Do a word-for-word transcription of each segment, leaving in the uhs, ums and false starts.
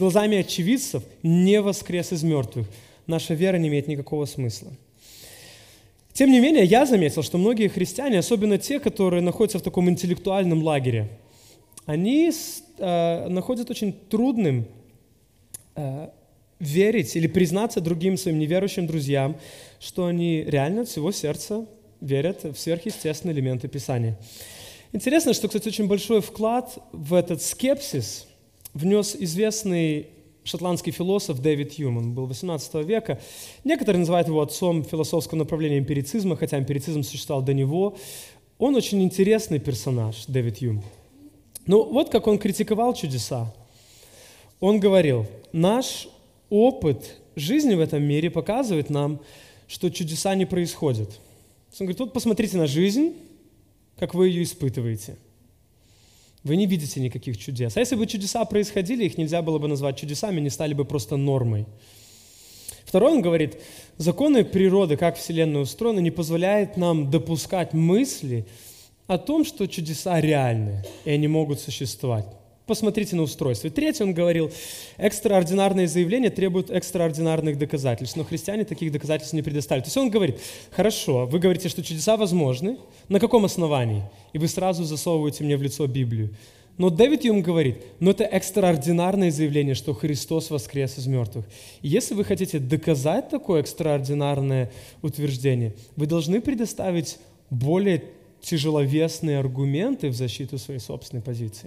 глазами очевидцев не воскрес из мертвых. Наша вера не имеет никакого смысла. Тем не менее, я заметил, что многие христиане, особенно те, которые находятся в таком интеллектуальном лагере, они э, находят очень трудным э, верить или признаться другим своим неверующим друзьям, что они реально от всего сердца верят в сверхъестественные элементы Писания. Интересно, что, кстати, очень большой вклад в этот скепсис внес известный шотландский философ Дэвид Юм. Он был восемнадцатого века. Некоторые называют его отцом философского направления эмпирицизма, хотя эмпирицизм существовал до него. Он очень интересный персонаж, Дэвид Юм. Ну, вот как он критиковал чудеса. Он говорил: наш опыт жизни в этом мире показывает нам, что чудеса не происходят. Он говорит: вот посмотрите на жизнь, как вы ее испытываете. Вы не видите никаких чудес. А если бы чудеса происходили, их нельзя было бы назвать чудесами, они стали бы просто нормой. Второй, он говорит: законы природы, как Вселенная устроена, не позволяют нам допускать мысли о том, что чудеса реальны, и они могут существовать. Посмотрите на устройство. И третий, он говорил: экстраординарные заявления требуют экстраординарных доказательств, но христиане таких доказательств не предоставили. То есть он говорит: хорошо, вы говорите, что чудеса возможны, на каком основании? И вы сразу засовываете мне в лицо Библию. Но Дэвид Юм говорит: но это экстраординарное заявление, что Христос воскрес из мертвых. И если вы хотите доказать такое экстраординарное утверждение, вы должны предоставить более тяжеловесные аргументы в защиту своей собственной позиции.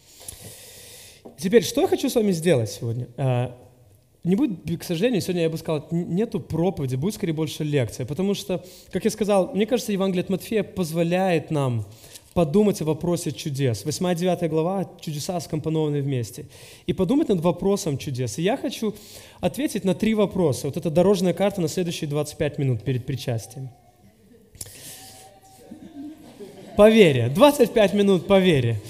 Теперь, что я хочу с вами сделать сегодня? Не будет, к сожалению, сегодня я бы сказал, нету проповеди, будет скорее больше лекция, потому что, как я сказал, мне кажется, Евангелие от Матфея позволяет нам подумать о вопросе чудес. восьмая-девятая глава, чудеса скомпонованы вместе. И подумать над вопросом чудес. И я хочу ответить на три вопроса. Вот это дорожная карта на следующие двадцать пять минут перед причастием. По вере. двадцать пять минут по вере.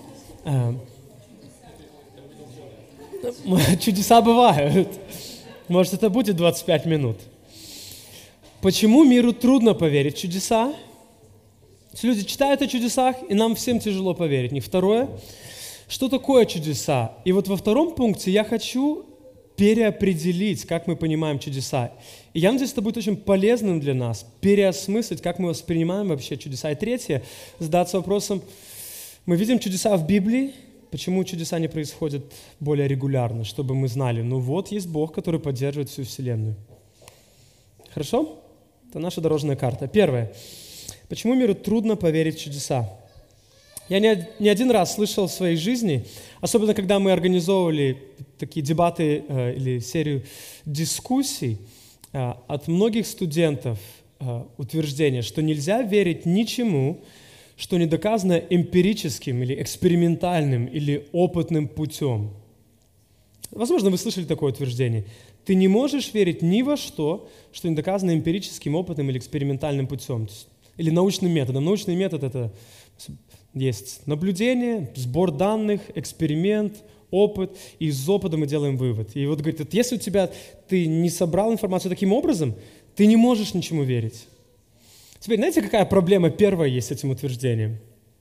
Чудеса бывают. Может, это будет двадцать пять минут. Почему миру трудно поверить в чудеса? Люди читают о чудесах, и нам всем тяжело поверить в них. Второе, что такое чудеса? И вот во втором пункте я хочу переопределить, как мы понимаем чудеса. И я надеюсь, это будет очень полезным для нас, переосмыслить, как мы воспринимаем вообще чудеса. И третье, задаться вопросом: мы видим чудеса в Библии, почему чудеса не происходят более регулярно, чтобы мы знали, ну вот есть Бог, который поддерживает всю Вселенную. Хорошо? Это наша дорожная карта. Первое. Почему миру трудно поверить в чудеса? Я не, не один раз слышал в своей жизни, особенно когда мы организовывали такие дебаты э, или серию дискуссий, э, от многих студентов э, утверждение, что нельзя верить ничему, что не доказано эмпирическим или экспериментальным или опытным путем. Возможно, вы слышали такое утверждение. Ты не можешь верить ни во что, что не доказано эмпирическим, опытным или экспериментальным путем. Или научным методом. Научный метод – это есть наблюдение, сбор данных, эксперимент, опыт, и из опыта мы делаем вывод. И вот говорит, вот если у тебя ты не собрал информацию таким образом, ты не можешь ничему верить. Теперь, знаете, какая проблема первая есть с этим утверждением?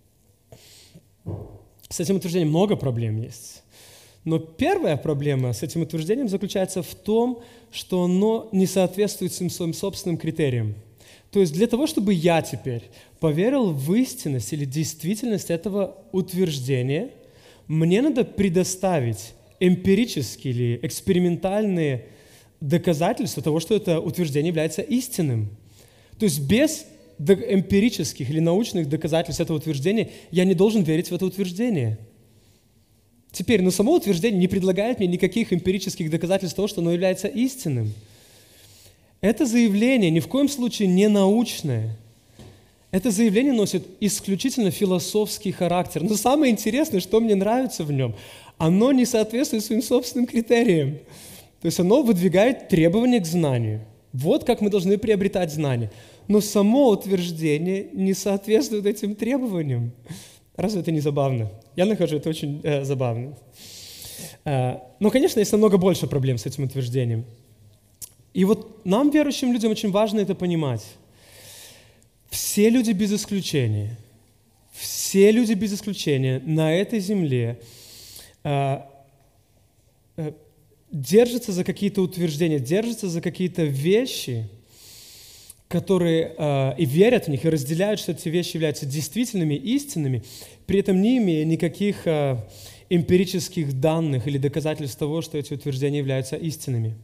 С этим утверждением много проблем есть. Но первая проблема с этим утверждением заключается в том, что оно не соответствует своим собственным критериям. То есть для того, чтобы я теперь поверил в истинность или действительность этого утверждения, мне надо предоставить эмпирические или экспериментальные доказательства того, что это утверждение является истинным. То есть без эмпирических или научных доказательств этого утверждения я не должен верить в это утверждение. Теперь, но само утверждение не предлагает мне никаких эмпирических доказательств того, что оно является истинным. Это заявление ни в коем случае не научное. Это заявление носит исключительно философский характер. Но самое интересное, что мне нравится в нем, оно не соответствует своим собственным критериям. То есть оно выдвигает требования к знанию. Вот как мы должны приобретать знания. Но само утверждение не соответствует этим требованиям. Разве это не забавно? Я нахожу это очень э, забавным. Э, но, конечно, есть намного больше проблем с этим утверждением. И вот нам, верующим людям, очень важно это понимать. Все люди без исключения, все люди без исключения на этой земле э, э, держатся за какие-то утверждения, держатся за какие-то вещи, которые э, и верят в них, и разделяют, что эти вещи являются действительными, истинными, при этом не имея никаких э, эмпирических данных или доказательств того, что эти утверждения являются истинными.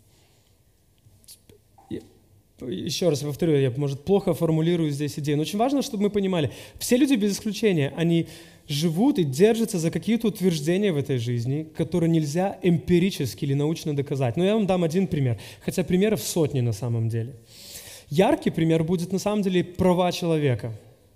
Еще раз повторю, я, может, плохо формулирую здесь идею, но очень важно, чтобы мы понимали, все люди без исключения, они живут и держатся за какие-то утверждения в этой жизни, которые нельзя эмпирически или научно доказать. Но я вам дам один пример, хотя примеров сотни на самом деле. Яркий пример будет на самом деле права человека.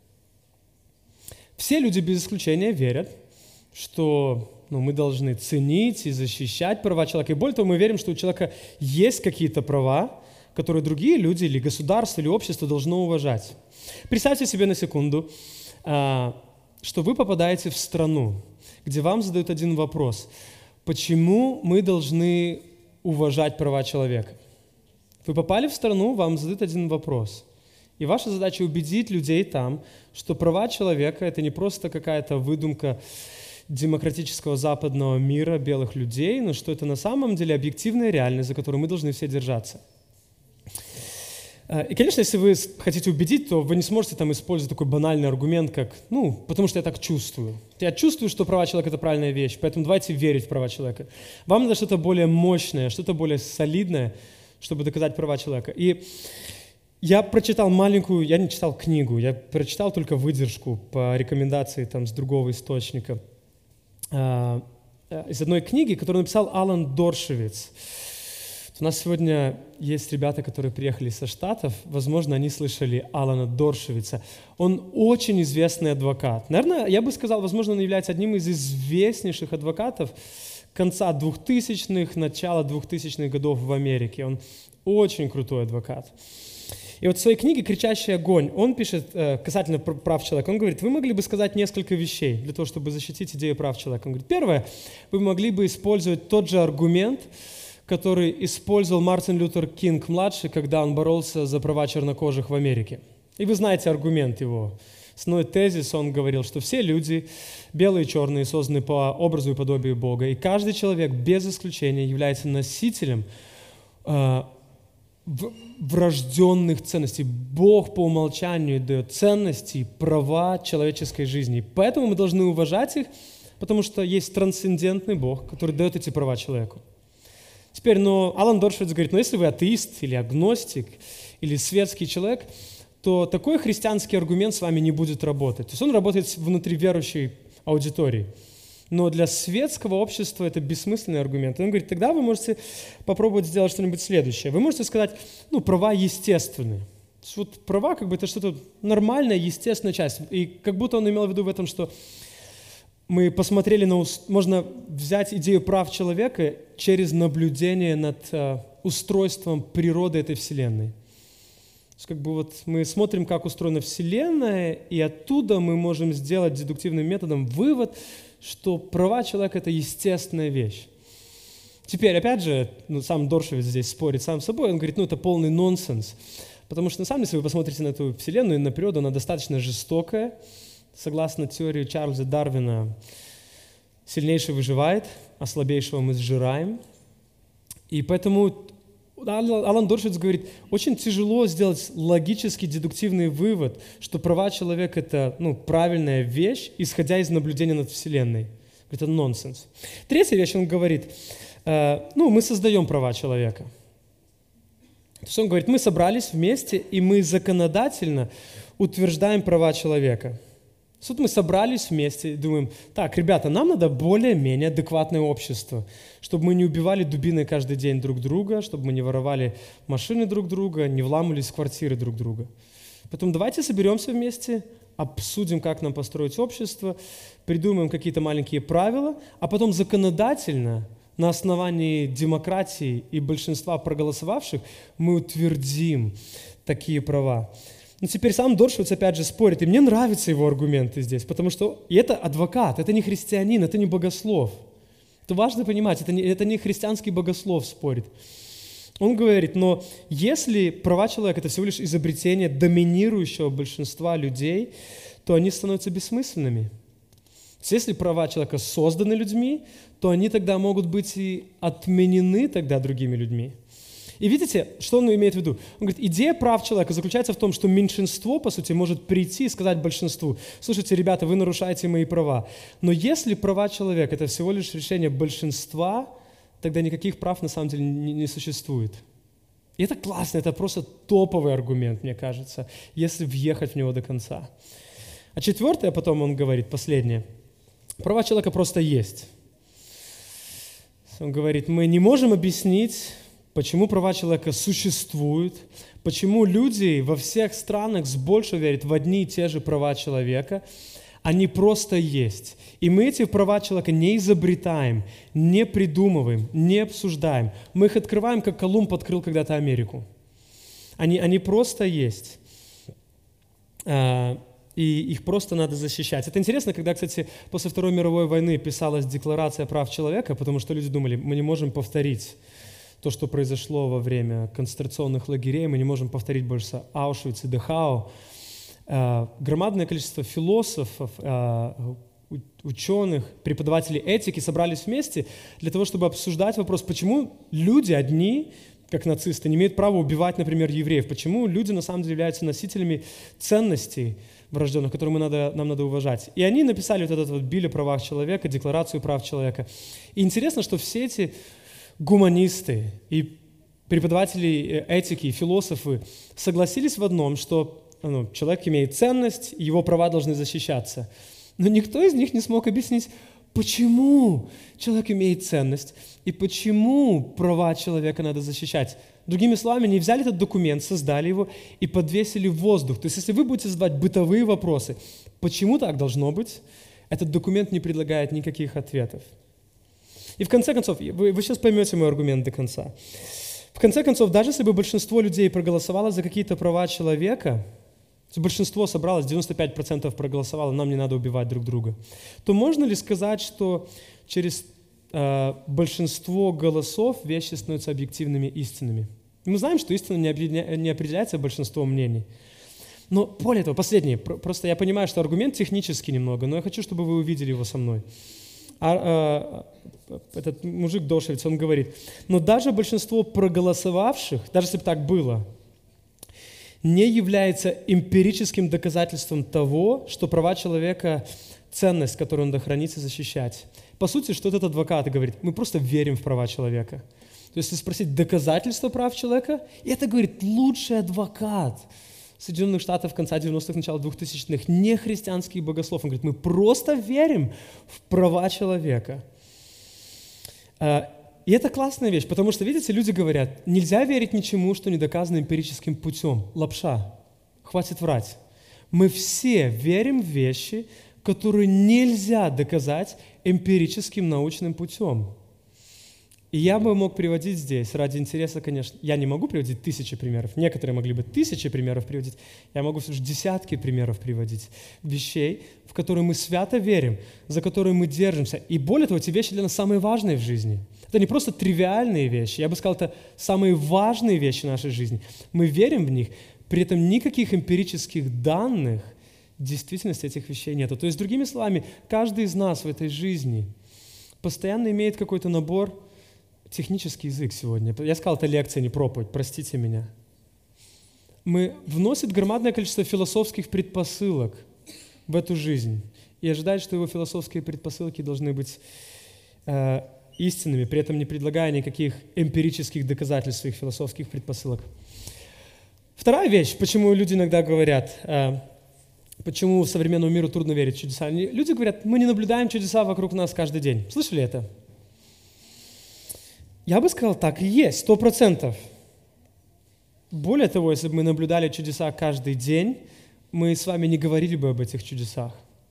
Все люди без исключения верят, что ну, мы должны ценить и защищать права человека. И более того, мы верим, что у человека есть какие-то права, которые другие люди или государство, или общество должно уважать. Представьте себе на секунду, что вы попадаете в страну, где вам задают один вопрос. Почему мы должны уважать права человека? Вы попали в страну, вам задают один вопрос. И ваша задача убедить людей там, что права человека – это не просто какая-то выдумка демократического западного мира белых людей, но что это на самом деле объективная реальность, за которую мы должны все держаться. И, конечно, если вы хотите убедить, то вы не сможете там использовать такой банальный аргумент, как, ну, потому что я так чувствую. Я чувствую, что права человека – это правильная вещь, поэтому давайте верить в права человека. Вам надо что-то более мощное, что-то более солидное, чтобы доказать права человека. И я прочитал маленькую, я не читал книгу, я прочитал только выдержку по рекомендации там, с другого источника. Из одной книги, которую написал Алан Доршевиц. У нас сегодня есть ребята, которые приехали со Штатов. Возможно, они слышали Алана Доршевица. Он очень известный адвокат. Наверное, я бы сказал, возможно, он является одним из известнейших адвокатов конца двухтысячных, начала двухтысячных годов в Америке. Он очень крутой адвокат. И вот в своей книге «Кричащий огонь» он пишет э, касательно прав человека. Он говорит, вы могли бы сказать несколько вещей для того, чтобы защитить идею прав человека. Он говорит, первое, вы могли бы использовать тот же аргумент, который использовал Мартин Лютер Кинг-младший, когда он боролся за права чернокожих в Америке. И вы знаете аргумент его. Основной тезис, он говорил, что все люди, белые и черные, созданы по образу и подобию Бога, и каждый человек, без исключения, является носителем э, врожденных ценностей. Бог по умолчанию дает ценности и права человеческой жизни. И поэтому мы должны уважать их, потому что есть трансцендентный Бог, который дает эти права человеку. Теперь, но Алан Доршевиц говорит, ну если вы атеист или агностик, или светский человек, то такой христианский аргумент с вами не будет работать. То есть он работает внутри верующей аудитории. Но для светского общества это бессмысленный аргумент. И он говорит, тогда вы можете попробовать сделать что-нибудь следующее. Вы можете сказать, ну, права естественные. То есть вот права, как бы, это что-то нормальная, естественная часть. И как будто он имел в виду в этом, что мы посмотрели на... Можно взять идею прав человека через наблюдение над uh, устройством природы этой Вселенной. То есть как бы вот мы смотрим, как устроена Вселенная, и оттуда мы можем сделать дедуктивным методом вывод, что права человека – это естественная вещь. Теперь, опять же, ну, сам Доршевиц здесь спорит сам с собой, он говорит, ну это полный нонсенс. Потому что, на самом деле, если вы посмотрите на эту Вселенную и на природу, она достаточно жестокая. Согласно теории Чарльза Дарвина, сильнейший выживает, а слабейшего мы сжираем. И поэтому Алан Доршевиц говорит, очень тяжело сделать логический дедуктивный вывод, что права человека – это ну, правильная вещь, исходя из наблюдения над Вселенной. Это нонсенс. Третья вещь, он говорит, э, ну, мы создаем права человека. То есть он говорит, мы собрались вместе, и мы законодательно утверждаем права человека. Тут мы собрались вместе и думаем, так, ребята, нам надо более-менее адекватное общество, чтобы мы не убивали дубиной каждый день друг друга, чтобы мы не воровали машины друг друга, не вламывались в квартиры друг друга. Поэтому давайте соберемся вместе, обсудим, как нам построить общество, придумаем какие-то маленькие правила, а потом законодательно на основании демократии и большинства проголосовавших мы утвердим такие права. Но теперь сам Доршевиц опять же спорит, и мне нравятся его аргументы здесь, потому что и это адвокат, это не христианин, это не богослов. Это важно понимать, это не, это не христианский богослов спорит. Он говорит, но если права человека – это всего лишь изобретение доминирующего большинства людей, то они становятся бессмысленными. То есть, если права человека созданы людьми, то они тогда могут быть и отменены тогда другими людьми. И видите, что он имеет в виду? Он говорит, идея прав человека заключается в том, что меньшинство, по сути, может прийти и сказать большинству: слушайте, ребята, вы нарушаете мои права. Но если права человека – это всего лишь решение большинства, тогда никаких прав на самом деле не, не существует. И это классно, это просто топовый аргумент, мне кажется, если въехать в него до конца. А четвертое, потом он говорит, последнее. Права человека просто есть. Он говорит, мы не можем объяснить, почему права человека существуют, почему люди во всех странах с большей верят в одни и те же права человека. Они просто есть. И мы эти права человека не изобретаем, не придумываем, не обсуждаем. Мы их открываем, как Колумб открыл когда-то Америку. Они, они просто есть. И их просто надо защищать. Это интересно, когда, кстати, после Второй мировой войны писалась Декларация прав человека, потому что люди думали, мы не можем повторить то, что произошло во время концентрационных лагерей, мы не можем повторить больше Аушвиц и Дахау. Громадное количество философов, ученых, преподавателей этики собрались вместе для того, чтобы обсуждать вопрос, почему люди одни, как нацисты, не имеют права убивать, например, евреев, почему люди на самом деле являются носителями ценностей врожденных, которые мы надо, нам надо уважать. И они написали вот этот вот Биль о правах человека, Декларацию прав человека. И интересно, что все эти гуманисты и преподаватели этики, и философы согласились в одном, что ну, человек имеет ценность, и его права должны защищаться. Но никто из них не смог объяснить, почему человек имеет ценность и почему права человека надо защищать. Другими словами, они взяли этот документ, создали его и подвесили в воздух. То есть, если вы будете задавать бытовые вопросы, почему так должно быть, этот документ не предлагает никаких ответов. И в конце концов, вы, вы сейчас поймете мой аргумент до конца. В конце концов, даже если бы большинство людей проголосовало за какие-то права человека, если большинство собралось, девяносто пять процентов проголосовало, нам не надо убивать друг друга, то можно ли сказать, что через э, большинство голосов вещи становятся объективными истинами? Мы знаем, что истина не, объединя... не определяется большинством мнений. Но более того, последнее, просто я понимаю, что аргумент технический немного, но я хочу, чтобы вы увидели его со мной. А, а, этот мужик Дошевец, он говорит, но даже большинство проголосовавших, даже если бы так было, не является эмпирическим доказательством того, что права человека – ценность, которую надо хранить и защищать. По сути, что этот адвокат говорит, мы просто верим в права человека. То есть, если спросить доказательства прав человека, и это говорит лучший адвокат Соединенных Штатов конца девяностых, начала двухтысячных, не христианский богослов. Он говорит, мы просто верим в права человека. И это классная вещь, потому что, видите, люди говорят, нельзя верить ничему, что не доказано эмпирическим путем. Лапша. Хватит врать. Мы все верим в вещи, которые нельзя доказать эмпирическим научным путем. И я бы мог приводить здесь, ради интереса, конечно, я не могу приводить тысячи примеров, некоторые могли бы тысячи примеров приводить, я могу всего лишь десятки примеров приводить, вещей, в которые мы свято верим, за которые мы держимся. И более того, эти вещи для нас самые важные в жизни. Это не просто тривиальные вещи, я бы сказал, это самые важные вещи в нашей жизни. Мы верим в них, при этом никаких эмпирических данных действительности этих вещей нет. То есть, другими словами, каждый из нас в этой жизни постоянно имеет какой-то набор. Технический язык сегодня. Я сказал, это лекция, не проповедь, простите меня. Мы вносит громадное количество философских предпосылок в эту жизнь и ожидает, что его философские предпосылки должны быть э, истинными, при этом не предлагая никаких эмпирических доказательств своих философских предпосылок. Вторая вещь, почему люди иногда говорят, э, почему современному миру трудно верить в чудеса. Люди говорят, мы не наблюдаем чудеса вокруг нас каждый день. Слышали это? Я бы сказал, так и есть, сто процентов. Более того, если бы мы наблюдали чудеса каждый день, мы с вами не говорили бы об этих чудесах.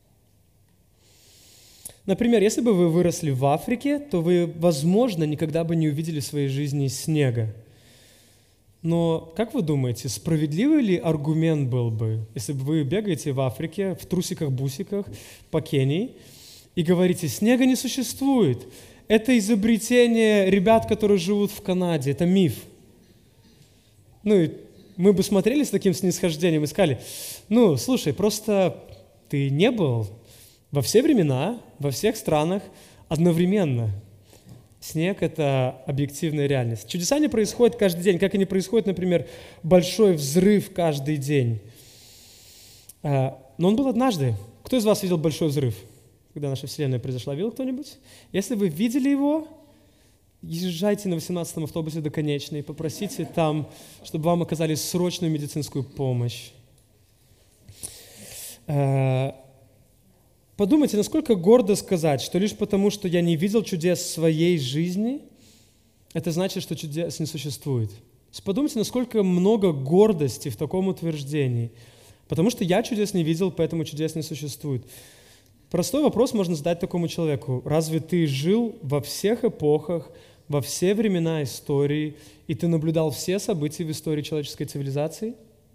Например, если бы вы выросли в Африке, то вы, возможно, никогда бы не увидели в своей жизни снега. Но, как вы думаете, справедливый ли аргумент был бы, если бы вы бегаете в Африке в трусиках-бусиках по Кении и говорите, снега не существует, это изобретение ребят, которые живут в Канаде, это миф. Ну, и мы бы смотрели с таким снисхождением и сказали, ну, слушай, просто ты не был во все времена, во всех странах одновременно. Снег — это объективная реальность. Чудеса не происходят каждый день, как и не происходит, например, большой взрыв каждый день. Но он был однажды. Кто из вас видел большой взрыв, когда наша Вселенная произошла? Видел кто-нибудь? Если вы видели его, езжайте на восемнадцатом автобусе до конечной, попросите там, чтобы вам оказали срочную медицинскую помощь. Подумайте, насколько гордо сказать, что лишь потому, что я не видел чудес в своей жизни, это значит, что чудес не существует. Подумайте, насколько много гордости в таком утверждении. Потому что я чудес не видел, поэтому чудес не существует. Простой вопрос можно задать такому человеку. Разве ты жил во всех эпохах, во все времена истории, и ты наблюдал все события в истории человеческой цивилизации?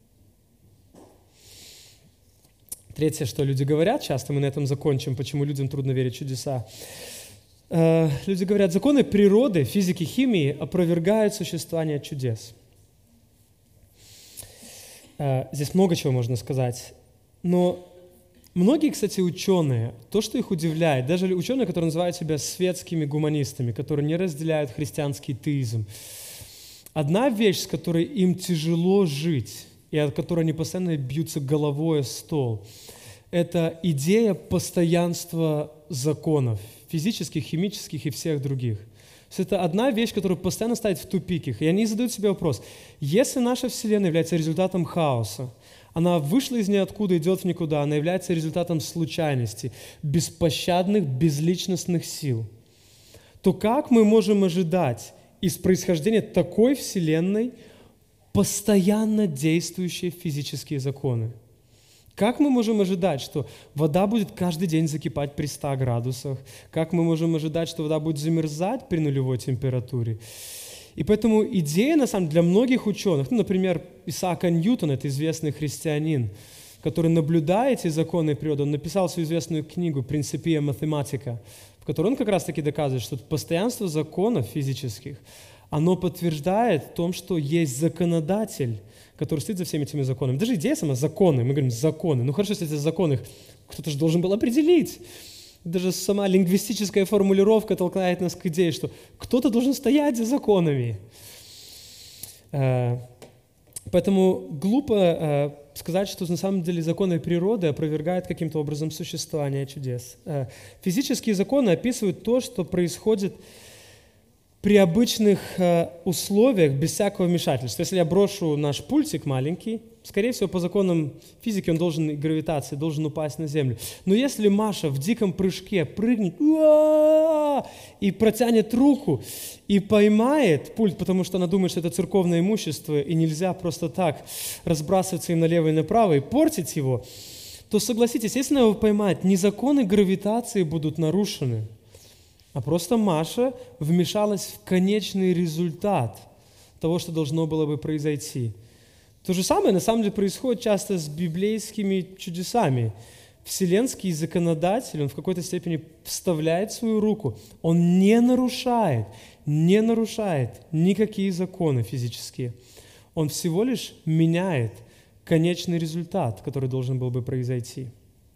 Третье, что люди говорят, часто мы на этом закончим, почему людям трудно верить в чудеса. Э, люди говорят, законы природы, физики, химии опровергают существование чудес. Э, здесь много чего можно сказать. Но многие, кстати, ученые, то, что их удивляет, даже ученые, которые называют себя светскими гуманистами, которые не разделяют христианский теизм, одна вещь, с которой им тяжело жить, и от которой они постоянно бьются головой о стол, это идея постоянства законов, физических, химических и всех других. То есть это одна вещь, которая постоянно ставит в тупик их. И они задают себе вопрос, если наша Вселенная является результатом хаоса, она вышла из ниоткуда, идет в никуда, она является результатом случайности, беспощадных, безличностных сил, то как мы можем ожидать из происхождения такой Вселенной постоянно действующие физические законы? Как мы можем ожидать, что вода будет каждый день закипать при ста градусах? Как мы можем ожидать, что вода будет замерзать при нулевой температуре? И поэтому идея, на самом деле, для многих ученых, ну, например, Исаак Ньютон, это известный христианин, который наблюдает эти законы природы, он написал свою известную книгу «Принципия математика», в которой он как раз-таки доказывает, что постоянство законов физических, оно подтверждает в том, что есть законодатель, который стоит за всеми этими законами. Даже идея сама — законы. Мы говорим «законы». Ну хорошо, если эти законы кто-то же должен был определить. Даже сама лингвистическая формулировка толкает нас к идее, что кто-то должен стоять за законами. Поэтому глупо сказать, что на самом деле законы природы опровергают каким-то образом существование чудес. Физические законы описывают то, что происходит при обычных э, условиях, без всякого вмешательства. Если я брошу наш пультик маленький, скорее всего, по законам физики он должен, и гравитации, должен упасть на землю. Но если Маша в диком прыжке прыгнет и протянет руку и поймает пульт, потому что она думает, что это церковное имущество, и нельзя просто так разбрасываться им налево и направо и портить его, то согласитесь, если она его поймает, не законы гравитации будут нарушены, а просто Маша вмешалась в конечный результат того, что должно было бы произойти. То же самое, на самом деле, происходит часто с библейскими чудесами. Вселенский законодатель, он в какой-то степени вставляет свою руку, он не нарушает, не нарушает никакие законы физические. Он всего лишь меняет конечный результат, который должен был бы произойти.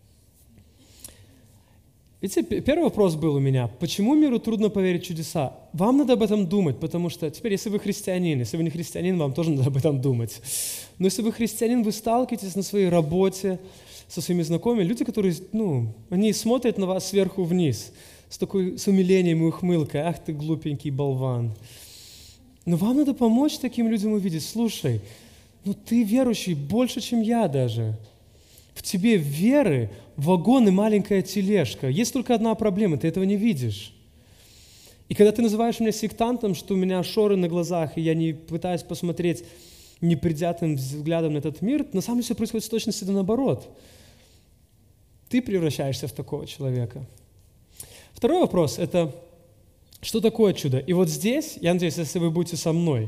Видите, первый вопрос был у меня, почему миру трудно поверить в чудеса? Вам надо об этом думать, потому что теперь, если вы христианин, если вы не христианин, вам тоже надо об этом думать. Но если вы христианин, вы сталкиваетесь на своей работе со своими знакомыми, люди, которые, ну, они смотрят на вас сверху вниз, с такой, с умилением и ухмылкой, ах ты глупенький болван. Но вам надо помочь таким людям увидеть, слушай, ну ты верующий больше, чем я даже. В тебе веры вагон и маленькая тележка. Есть только одна проблема, ты этого не видишь. И когда ты называешь меня сектантом, что у меня шоры на глазах, и я не пытаюсь посмотреть непредвзятым взглядом на этот мир, на самом деле все происходит с точностью да наоборот. Ты превращаешься в такого человека. Второй вопрос – это что такое чудо? И вот здесь, я надеюсь, если вы будете со мной,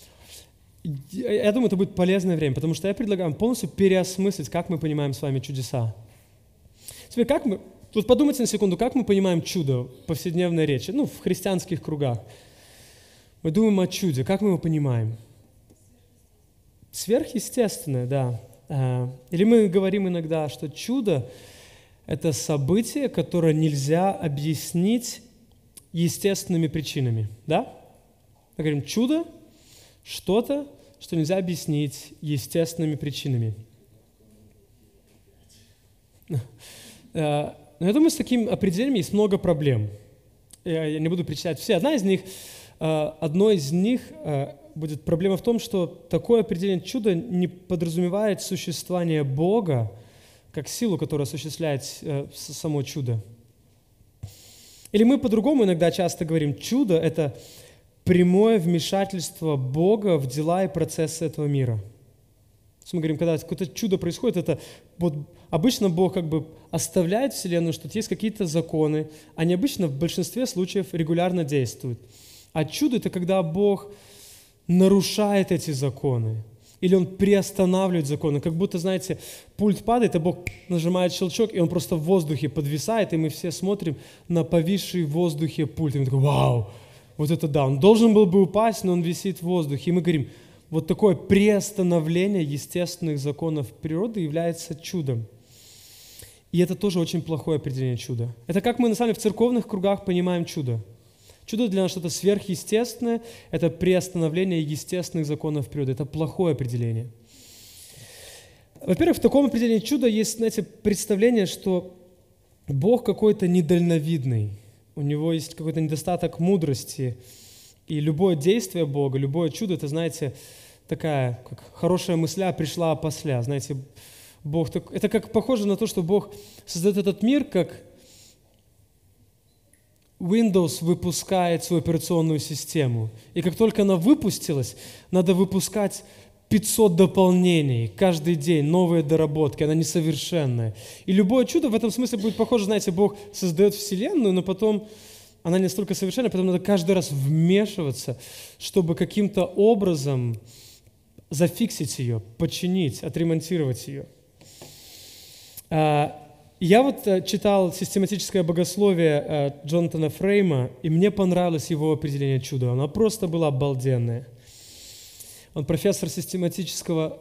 я думаю, это будет полезное время, потому что я предлагаю вам полностью переосмыслить, как мы понимаем с вами чудеса. Теперь, как мы, вот подумайте на секунду, как мы понимаем чудо в повседневной речи, ну, в христианских кругах. Мы думаем о чуде, как мы его понимаем? Сверхъестественное, да. Или мы говорим иногда, что чудо – это событие, которое нельзя объяснить естественными причинами. Да? Мы говорим, чудо – что-то, что нельзя объяснить естественными причинами. Но я думаю, с таким определением есть много проблем. Я не буду перечислять все. Одна из них, одной из них будет проблема в том, что такое определение чуда не подразумевает существование Бога как силу, которая осуществляет само чудо. Или мы по-другому иногда часто говорим, чудо – это прямое вмешательство Бога в дела и процессы этого мира. То есть мы говорим, когда какое-то чудо происходит, это вот обычно Бог как бы оставляет Вселенную, что есть какие-то законы, они обычно в большинстве случаев регулярно действуют. А чудо – это когда Бог нарушает эти законы, или Он приостанавливает законы, как будто, знаете, пульт падает, а Бог нажимает щелчок, и он просто в воздухе подвисает, и мы все смотрим на повисший в воздухе пульт, и мы такой, вау, вот это да, он должен был бы упасть, но он висит в воздухе, и мы говорим, вот такое приостановление естественных законов природы является чудом. И это тоже очень плохое определение чуда. Это как мы, на самом деле, в церковных кругах понимаем чудо. Чудо для нас что-то сверхъестественное, это приостановление естественных законов природы. Это плохое определение. Во-первых, в таком определении чуда есть, знаете, представление, что Бог какой-то недальновидный, у Него есть какой-то недостаток мудрости, и любое действие Бога, любое чудо, это, знаете, такая, как хорошая мысля пришла опосля. Знаете, Бог, так, это как похоже на то, что Бог создает этот мир, как Windows выпускает свою операционную систему. И как только она выпустилась, надо выпускать пятьсот дополнений каждый день, новые доработки, она несовершенная. И любое чудо в этом смысле будет похоже, знаете, Бог создает Вселенную, но потом она не настолько совершенна, потом надо каждый раз вмешиваться, чтобы каким-то образом зафиксить ее, починить, отремонтировать ее. Я вот читал систематическое богословие Джонатана Фрейма, и мне понравилось его определение чуда. Оно просто было обалденное. Он профессор систематического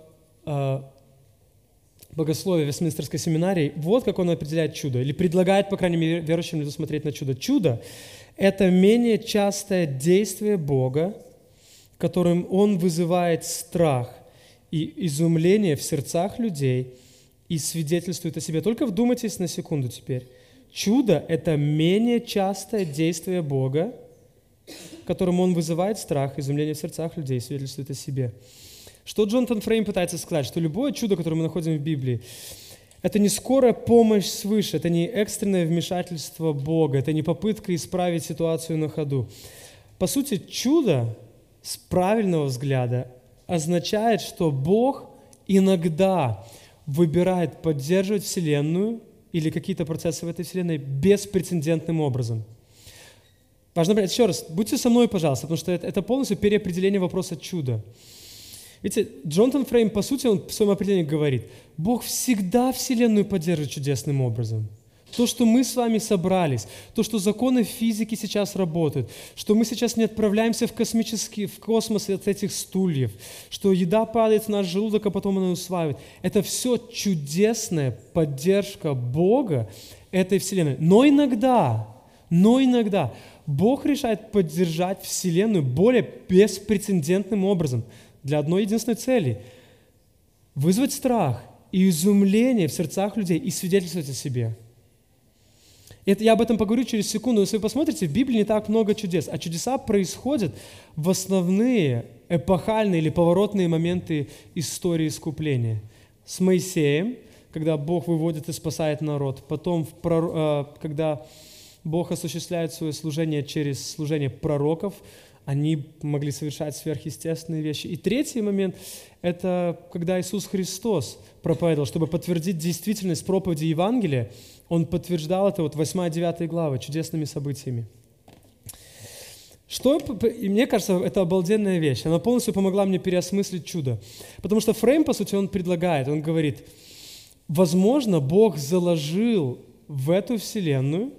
богословия Вестминстерской семинарии. Вот как он определяет чудо, или предлагает, по крайней мере, верующим людям смотреть на чудо. Чудо – это менее частое действие Бога, которым Он вызывает страх и изумление в сердцах людей и свидетельствует о себе. Только вдумайтесь на секунду теперь. Чудо – это менее частое действие Бога, которым Он вызывает страх, изумление в сердцах людей и свидетельствует о себе. Что Джонатан Фрейм пытается сказать? Что любое чудо, которое мы находим в Библии, это не скорая помощь свыше, это не экстренное вмешательство Бога, это не попытка исправить ситуацию на ходу. По сути, чудо с правильного взгляда означает, что Бог иногда выбирает поддерживать Вселенную или какие-то процессы в этой Вселенной беспрецедентным образом. Важно понять, еще раз, будьте со мной, пожалуйста, потому что это, это полностью переопределение вопроса чуда. Видите, Джонатан Фрейм, по сути, он в своем определении говорит, Бог всегда Вселенную поддерживает чудесным образом. То, что мы с вами собрались, то, что законы физики сейчас работают, что мы сейчас не отправляемся в космический, в космос от этих стульев, что еда падает в наш желудок, а потом она усваивает. Это все чудесная поддержка Бога этой Вселенной. Но иногда, но иногда Бог решает поддержать Вселенную более беспрецедентным образом для одной единственной цели – вызвать страх и изумление в сердцах людей и свидетельствовать о себе. Это, я об этом поговорю через секунду, но если вы посмотрите, в Библии не так много чудес, а чудеса происходят в основные эпохальные или поворотные моменты истории искупления. С Моисеем, когда Бог выводит и спасает народ, потом, в, когда Бог осуществляет свое служение через служение пророков, они могли совершать сверхъестественные вещи. И третий момент – это когда Иисус Христос проповедовал, чтобы подтвердить действительность проповеди Евангелия, Он подтверждал это, вот восьмая-девятая глава, чудесными событиями. Что, и мне кажется, это обалденная вещь. Она полностью помогла мне переосмыслить чудо. Потому что Фрейм, по сути, он предлагает, он говорит, возможно, Бог заложил в эту вселенную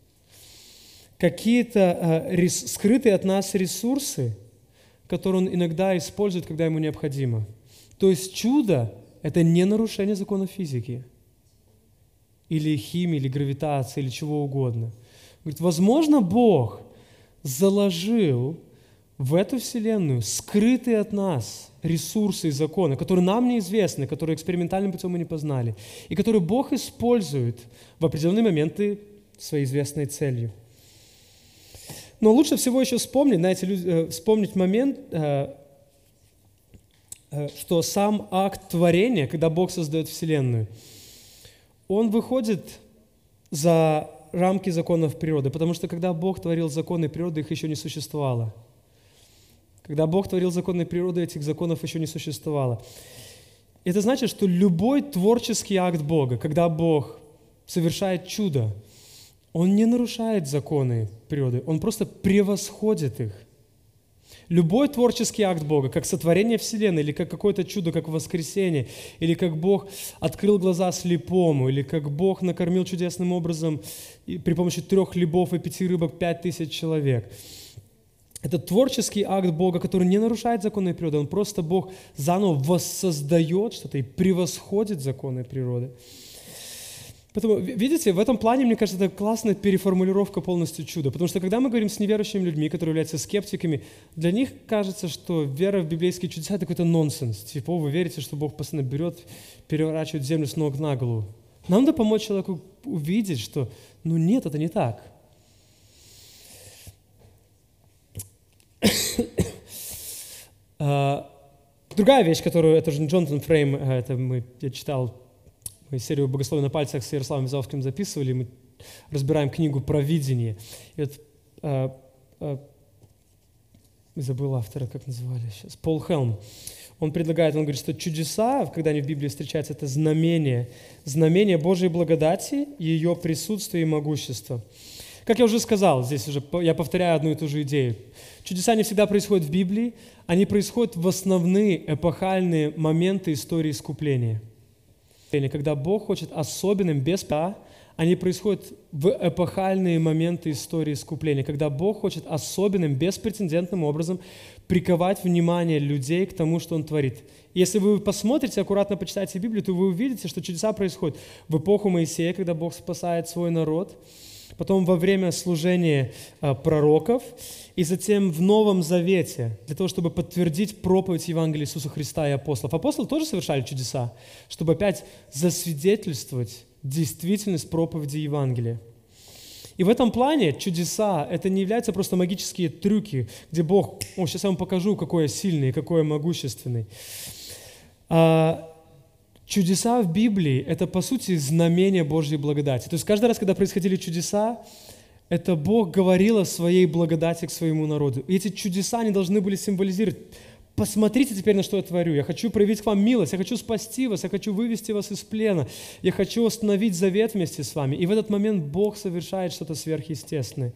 какие-то э, рес, скрытые от нас ресурсы, которые Он иногда использует, когда Ему необходимо. То есть чудо – это не нарушение законов физики. или химии, или гравитации, или чего угодно. Говорит, возможно, Бог заложил в эту Вселенную скрытые от нас ресурсы и законы, которые нам неизвестны, которые экспериментальным путем мы не познали, и которые Бог использует в определенные моменты своей известной целью. Но лучше всего еще вспомнить, знаете, вспомнить момент, что сам акт творения, когда Бог создает Вселенную, он выходит за рамки законов природы, потому что когда Бог творил законы природы, их еще не существовало. Когда Бог творил законы природы, этих законов еще не существовало. Это значит, что любой творческий акт Бога, когда Бог совершает чудо, Он не нарушает законы природы, Он просто превосходит их. Любой творческий акт Бога, как сотворение Вселенной, или как какое-то чудо, как воскресение, или как Бог открыл глаза слепому, или как Бог накормил чудесным образом при помощи трех хлебов и пяти рыбок пять тысяч человек. Это творческий акт Бога, который не нарушает законы природы, Он просто, Бог, заново воссоздает что-то и превосходит законы природы. Поэтому, видите, в этом плане, мне кажется, это классная переформулировка полностью чуда. Потому что когда мы говорим с неверующими людьми, которые являются скептиками, для них кажется, что вера в библейские чудеса – это какой-то нонсенс. Типа, вы верите, что Бог постоянно берет, переворачивает землю с ног на голову. Нам надо помочь человеку увидеть, что, ну нет, это не так. Другая вещь, которую, это же Джонатан Фрейм, это мы, я читал, мы серию «Богословие на пальцах» с Ярославом Вязовским записывали, мы разбираем книгу про видение. И вот, а, а, забыл автора, как называли сейчас, Пол Хелм. Он предлагает, он говорит, что чудеса, когда они в Библии встречаются, это знамение, знамение Божьей благодати, ее присутствия и могущества. Как я уже сказал, здесь уже я повторяю одну и ту же идею. Чудеса не всегда происходят в Библии, они происходят в основные эпохальные моменты истории искупления. Когда Бог хочет особенным, без «а», они происходят в эпохальные моменты истории искупления, когда Бог хочет особенным, беспрецедентным образом приковать внимание людей к тому, что Он творит. Если вы посмотрите, аккуратно почитаете Библию, то вы увидите, что чудеса происходят в эпоху Моисея, когда Бог спасает свой народ, потом во время служения а, пророков, и затем в Новом Завете, для того, чтобы подтвердить проповедь Евангелия Иисуса Христа и апостолов. Апостолы тоже совершали чудеса, чтобы опять засвидетельствовать действительность проповеди Евангелия. И в этом плане чудеса – это не являются просто магические трюки, где Бог, о, сейчас я вам покажу, какой я сильный, какой я могущественный. А, Чудеса в Библии – это, по сути, знамение Божьей благодати. То есть каждый раз, когда происходили чудеса, это Бог говорил о своей благодати к своему народу. И эти чудеса, они должны были символизировать: посмотрите теперь, на что я творю. Я хочу проявить к вам милость, я хочу спасти вас, я хочу вывести вас из плена, я хочу установить завет вместе с вами. И в этот момент Бог совершает что-то сверхъестественное.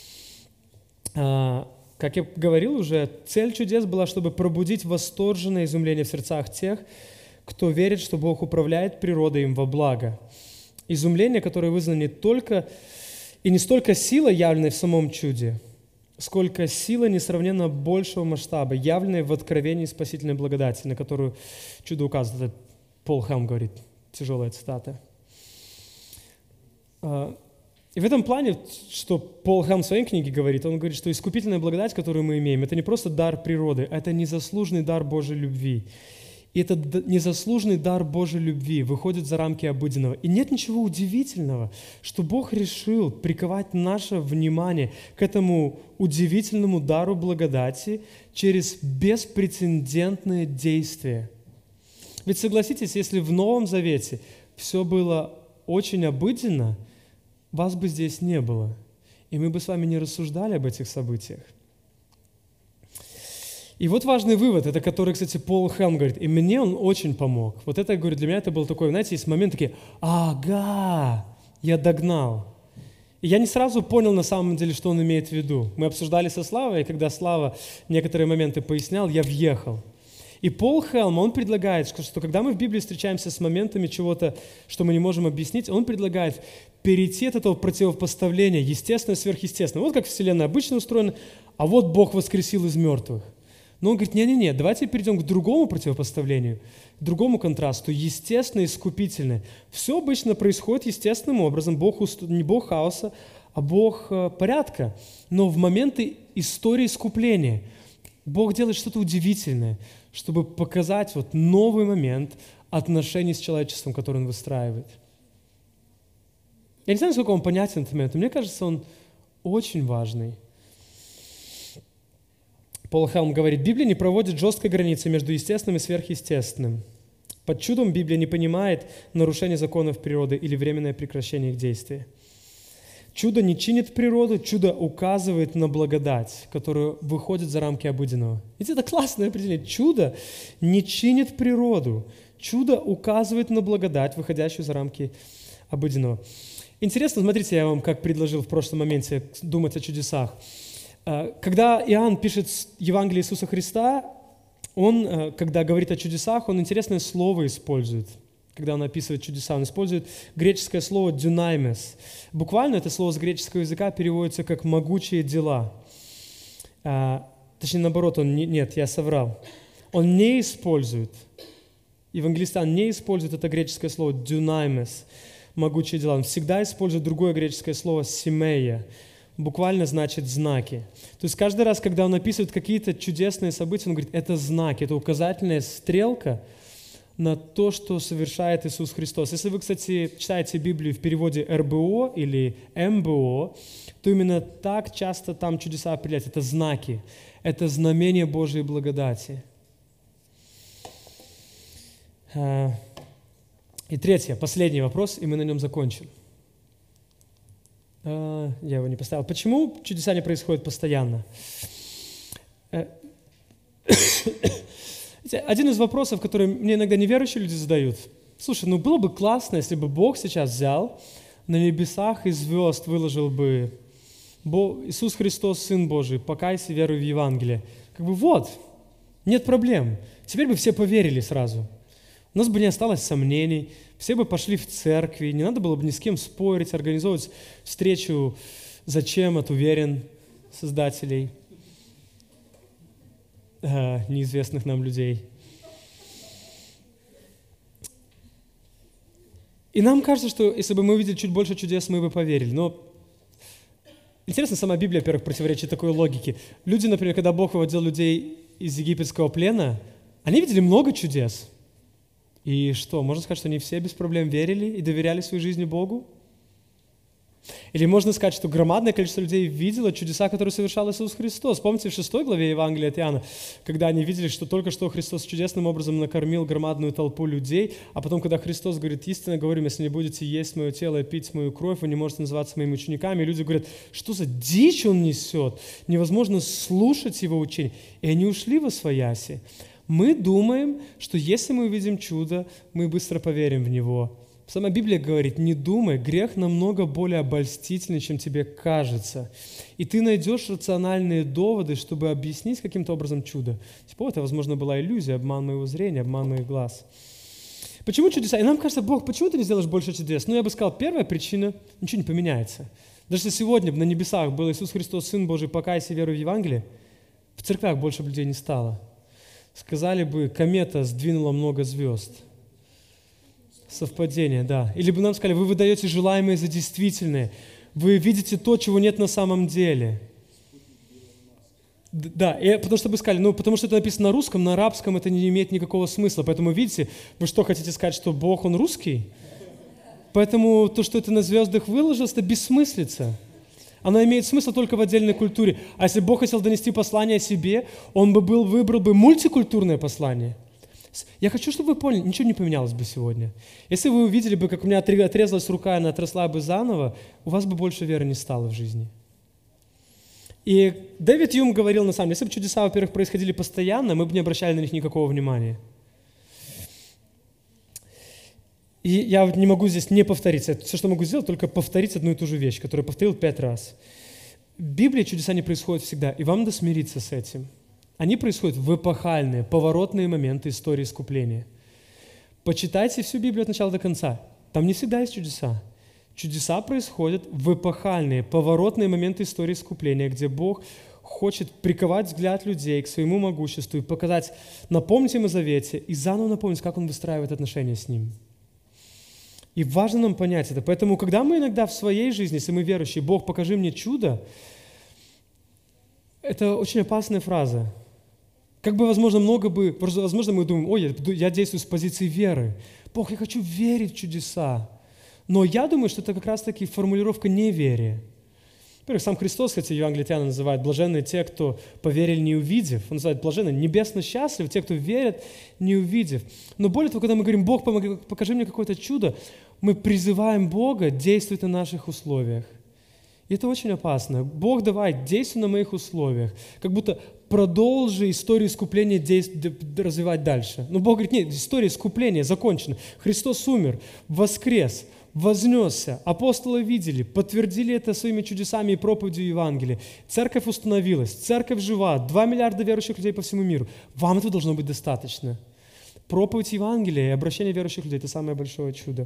А, как я говорил уже, цель чудес была, чтобы пробудить восторженное изумление в сердцах тех, кто верит, что Бог управляет природой им во благо. Изумление, которое вызвано не только и не столько силой, явленной в самом чуде, сколько сила несравненно большего масштаба, явленной в откровении спасительной благодати, на которую чудо указывает. Это Пол Хелм говорит, тяжелая цитата. И в этом плане, что Пол Хелм в своей книге говорит, он говорит, что искупительная благодать, которую мы имеем, это не просто дар природы, это незаслуженный дар Божьей любви. И этот незаслуженный дар Божьей любви выходит за рамки обыденного. И нет ничего удивительного, что Бог решил приковать наше внимание к этому удивительному дару благодати через беспрецедентное действие. Ведь согласитесь, если в Новом Завете все было очень обыденно, вас бы здесь не было, и мы бы с вами не рассуждали об этих событиях. И вот важный вывод, это который, кстати, Пол Хелм говорит, и мне он очень помог. Вот это, говорит, для меня это был такой, знаете, есть момент такие, ага, я догнал. И я не сразу понял на самом деле, что он имеет в виду. Мы обсуждали со Славой, и когда Слава некоторые моменты пояснял, я въехал. И Пол Хелм, он предлагает, что, что когда мы в Библии встречаемся с моментами чего-то, что мы не можем объяснить, он предлагает перейти от этого противопоставления естественное и сверхъестественное. Вот как Вселенная обычно устроена, а вот Бог воскресил из мертвых. Но он говорит, не-не-не, давайте перейдем к другому противопоставлению, к другому контрасту, естественное и искупительное. Все обычно происходит естественным образом, Бог, не Бог хаоса, а Бог порядка. Но в моменты истории искупления Бог делает что-то удивительное, чтобы показать вот новый момент отношений с человечеством, который Он выстраивает. Я не знаю, насколько он понятен этот момент, но мне кажется, он очень важный. Пол Хелм говорит, Библия не проводит жесткой границы между естественным и сверхъестественным. Под чудом Библия не понимает нарушение законов природы или временное прекращение их действия. Чудо не чинит природу, чудо указывает на благодать, которая выходит за рамки обыденного. Видите, это классное определение. Чудо не чинит природу, чудо указывает на благодать, выходящую за рамки обыденного. Интересно, смотрите, я вам как предложил в прошлом моменте думать о чудесах. Когда Иоанн пишет Евангелие Иисуса Христа, он, когда говорит о чудесах, он интересное слово использует. Когда он описывает чудеса, он использует греческое слово «дюнаймес». Буквально это слово с греческого языка переводится как «могучие дела». Точнее, наоборот, он не, нет, я соврал. Он не использует, евангелист Иоанн не использует это греческое слово «дюнаймес», могучие дела. Он всегда использует другое греческое слово «семея», буквально значит «знаки». То есть каждый раз, когда он описывает какие-то чудесные события, он говорит, это знаки, это указательная стрелка на то, что совершает Иисус Христос. Если вы, кстати, читаете Библию в переводе эр бэ о или эм бэ о, то именно так часто там чудеса определяются. Это знаки, это знамение Божьей благодати. И третье, последний вопрос, и мы на нем закончим. Я его не поставил. Почему чудеса не происходят постоянно? Один из вопросов, который мне иногда неверующие люди задают. Слушай, ну было бы классно, если бы Бог сейчас взял на небесах и звезд выложил бы Иисус Христос, Сын Божий, покайся, веруй в Евангелие. Как бы вот, нет проблем. Теперь бы все поверили сразу. У нас бы не осталось сомнений, все бы пошли в церкви, не надо было бы ни с кем спорить, организовывать встречу «Зачем?» от уверен создателей, э, неизвестных нам людей. И нам кажется, что если бы мы увидели чуть больше чудес, мы бы поверили. Но интересно, сама Библия, во-первых, противоречит такой логике. Люди, например, когда Бог выводил людей из египетского плена, они видели много чудес. И что, можно сказать, что они все без проблем верили и доверяли своей жизни Богу? Или можно сказать, что громадное количество людей видело чудеса, которые совершал Иисус Христос. Помните, в шестой главе Евангелия от Иоанна, когда они видели, что только что Христос чудесным образом накормил громадную толпу людей, а потом, когда Христос говорит, истинно говорю, если не будете есть мое тело и пить мою кровь, вы не можете называться моими учениками. И люди говорят, что за дичь он несет? Невозможно слушать его учение. И они ушли во свояси. Мы думаем, что если мы увидим чудо, мы быстро поверим в него. Сама Библия говорит, не думай, грех намного более обольстительный, чем тебе кажется. И ты найдешь рациональные доводы, чтобы объяснить каким-то образом чудо. Типа, это, возможно, была иллюзия, обман моего зрения, обман моих глаз. Почему чудеса? И нам кажется, Бог, почему ты не сделаешь больше чудес? Ну, я бы сказал, первая причина, ничего не поменяется. Даже если сегодня на небесах был Иисус Христос, Сын Божий, покайся, веруй в Евангелие, в церквях больше людей не стало. Сказали бы, комета сдвинула много звезд. Совпадение, да. Или бы нам сказали, вы выдаете желаемое за действительное. Вы видите то, чего нет на самом деле. Да, и потому что бы сказали, ну, потому что это написано на русском, на арабском это не имеет никакого смысла. Поэтому, видите, вы что, хотите сказать, что Бог, Он русский? Поэтому то, что это на звездах выложилось, это бессмыслица. Она имеет смысл только в отдельной культуре. А если Бог хотел донести послание о себе, Он бы был, выбрал бы мультикультурное послание. Я хочу, чтобы вы поняли, ничего не поменялось бы сегодня. Если вы увидели бы, как у меня отрезалась рука, и она отросла бы заново, у вас бы больше веры не стало в жизни. И Дэвид Юм говорил, на самом деле, если бы чудеса, во-первых, происходили постоянно, мы бы не обращали на них никакого внимания. И я не могу здесь не повториться. Все, что могу сделать, только повторить одну и ту же вещь, которую я повторил пять раз. В Библии чудеса не происходят всегда, и вам надо смириться с этим. Они происходят в эпохальные, поворотные моменты истории искупления. Почитайте всю Библию от начала до конца. Там не всегда есть чудеса. Чудеса происходят в эпохальные, поворотные моменты истории искупления, где Бог хочет приковать взгляд людей к своему могуществу и показать, напомнить им о завете и заново напомнить, как Он выстраивает отношения с ним. И важно нам понять это. Поэтому, когда мы иногда в своей жизни, если мы верующие, «Бог, покажи мне чудо», это очень опасная фраза. Как бы, возможно, много бы, возможно, мы думаем, ой, я действую с позиции веры. Бог, я хочу верить в чудеса. Но я думаю, что это как раз-таки формулировка неверия. Во-первых, сам Христос, кстати, Евангелие от Иоанна называет блаженные те, кто поверили, не увидев. Он называет блаженные, небесно счастливы, те, кто верят, не увидев. Но более того, когда мы говорим, Бог, помоги, покажи мне какое-то чудо, мы призываем Бога действовать на наших условиях. И это очень опасно. Бог, давай, действуй на моих условиях. Как будто продолжи историю искупления действ- развивать дальше. Но Бог говорит, нет, история искупления закончена. Христос умер, воскрес, вознесся. Апостолы видели, подтвердили это своими чудесами и проповедью Евангелия. Церковь установилась, церковь жива, два миллиарда верующих людей по всему миру. Вам этого должно быть достаточно. Проповедь Евангелия и обращение верующих людей – это самое большое чудо.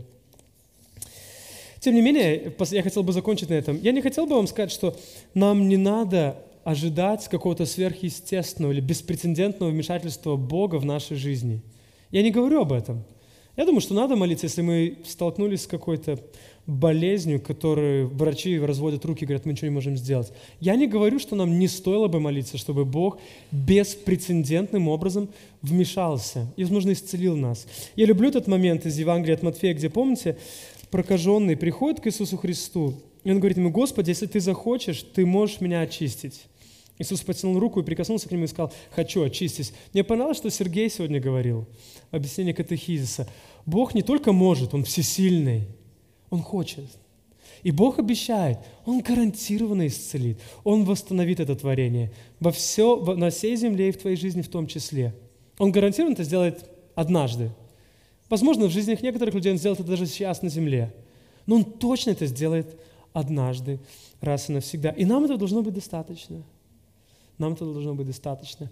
Тем не менее, я хотел бы закончить на этом. Я не хотел бы вам сказать, что нам не надо ожидать какого-то сверхъестественного или беспрецедентного вмешательства Бога в нашей жизни. Я не говорю об этом. Я думаю, что надо молиться, если мы столкнулись с какой-то болезнью, которую врачи разводят руки и говорят, мы ничего не можем сделать. Я не говорю, что нам не стоило бы молиться, чтобы Бог беспрецедентным образом вмешался и, возможно, исцелил нас. Я люблю этот момент из Евангелия от Матфея, где, помните, прокаженный приходит к Иисусу Христу, и он говорит ему, Господи, если Ты захочешь, Ты можешь меня очистить. Иисус протянул руку и прикоснулся к нему и сказал, хочу, очистись. Мне понравилось, что Сергей сегодня говорил, объяснение катехизиса. Бог не только может, Он всесильный, Он хочет. И Бог обещает, Он гарантированно исцелит, Он восстановит это творение во все, на всей земле и в твоей жизни в том числе. Он гарантированно это сделает однажды. Возможно, в жизнях некоторых людей Он сделает это даже сейчас на земле. Но Он точно это сделает однажды, раз и навсегда. И нам этого должно быть достаточно. Нам этого должно быть достаточно.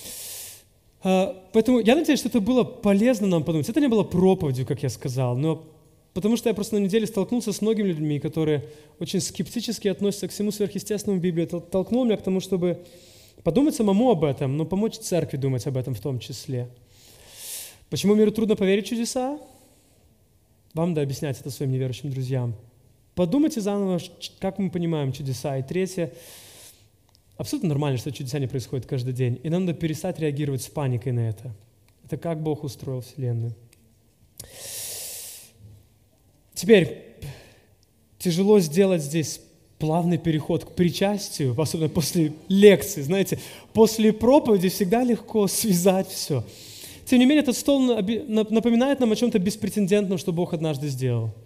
Поэтому я надеюсь, что это было полезно нам подумать. Это не было проповедью, как я сказал, но потому что я просто на неделе столкнулся с многими людьми, которые очень скептически относятся к всему сверхъестественному в Библии. Это толкнуло меня к тому, чтобы подумать самому об этом, но помочь церкви думать об этом в том числе. Почему миру трудно поверить в чудеса? Вам надо объяснять это своим неверующим друзьям. Подумайте заново, как мы понимаем чудеса. И третье, абсолютно нормально, что чудеса не происходят каждый день. И нам надо перестать реагировать с паникой на это. Это как Бог устроил Вселенную. Теперь, тяжело сделать здесь плавный переход к причастию, особенно после лекции. Знаете, после проповеди всегда легко связать все. Тем не менее, этот стол напоминает нам о чем-то беспрецедентном, что Бог однажды сделал.